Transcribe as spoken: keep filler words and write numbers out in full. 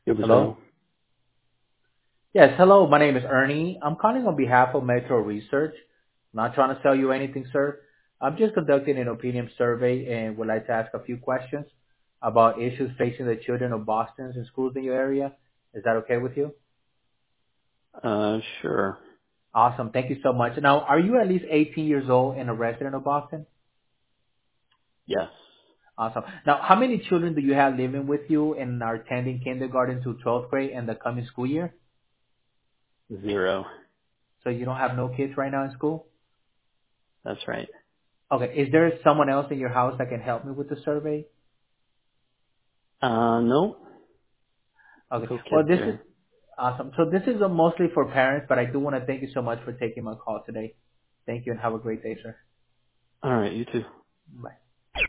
It was Hello? Earl. Yes, hello. My name is Ernie. I'm calling on behalf of Metro Research. I'm not trying to sell you anything, sir. I'm just conducting an opinion survey and would like to ask a few questions about issues facing the children of Boston and schools in your area. Is that okay with you? Uh, sure. Awesome. Thank you so much. Now, are you at least eighteen years old and a resident of Boston? Yes. Awesome. Now, how many children do you have living with you and are attending kindergarten to twelfth grade in the coming school year? Zero. So you don't have no kids right now in school? That's right. Okay. Is there someone else in your house that can help me with the survey? Uh, no. Okay. No Well, kids this is here. awesome. So this is uh, mostly for parents, but I do want to thank you so much for taking my call today. Thank you and have a great day, sir. All right. You too. Bye.